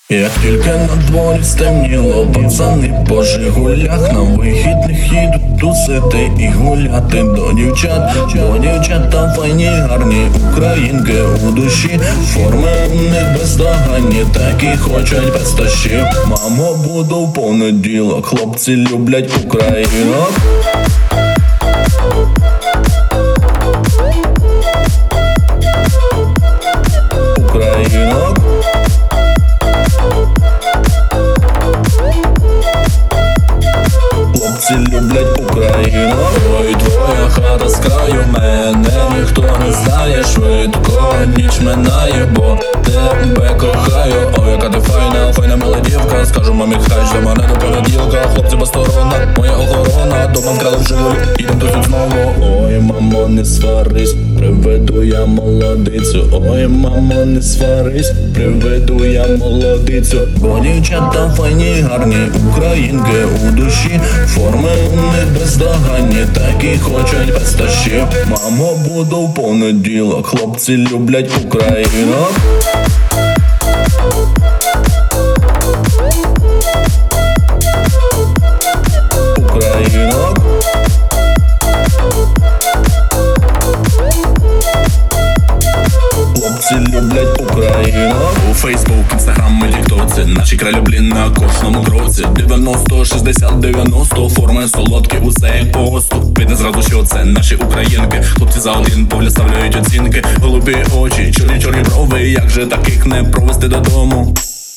Як тільки на дворі стемніло, пацани по Жигулях на вихідних їдуть тусити і гуляти до дівчат. Бо дівчата файні, гарні українки у душі, форми у них бездоганні, такі хочуть без тащів. Мамо, буду в понеділок, хлопці люблять українок. Українок. Хлопці люблять Україну. Ой, твоя хата з краю, мене ніхто не знає. Швидко ніч минає, бо тебе кохаю. Ой, яка ти файна, файна мила дівка. Скажу мамі, хай жде мене до понеділка. Хлопці безсторона, моя охорона. Дома вкрали в Жигулі, ідем тут знову. Ой, мамо, не сварись, приведу я молодицю. Ой, мамо, не сварись, приведу я молодицю. Бо дівчата файні, гарні українки у душі, форми у них бездоганні, такі хочуть без тащів. Мамо, буду в понеділок, хлопці люблять Україну. Українок. Хлопці люблять Україну. У Фейсбук, Інстаграм і Тіктоці наші кралі, блін, на кожному кроці. 90, 60, 90, форми солодкі, усе як по ГОСТу. Видно зразу, що це наші українки. Хлопці за один погляд ставляють оцінки. Голубі очі, чорні брови, як же таких не провести додому?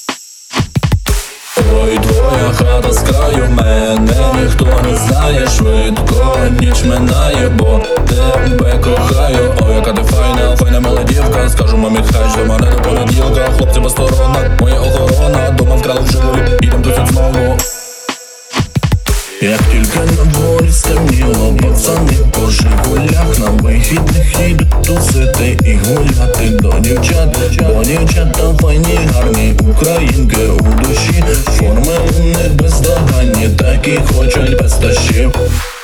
Ой, твоя хата з краю, мене ніхто не знає. Швидко ніч минає, бо тебе кохаю. Ой, яка ти файна, файна мила дівка. Скажу мамі, хай жде мене до понеділка. Хлопці безсторона, моя охорона. Дома вкрали в Жигулі, ідем тут знову. Як тільки на дворі стемніло, пацани по Жигулях на вихідних їдуть тусити і гуляти до дівчат. Бо дівчата файні, гарні українки у душі, форми у них бездоганні, такі хочуть без тащів.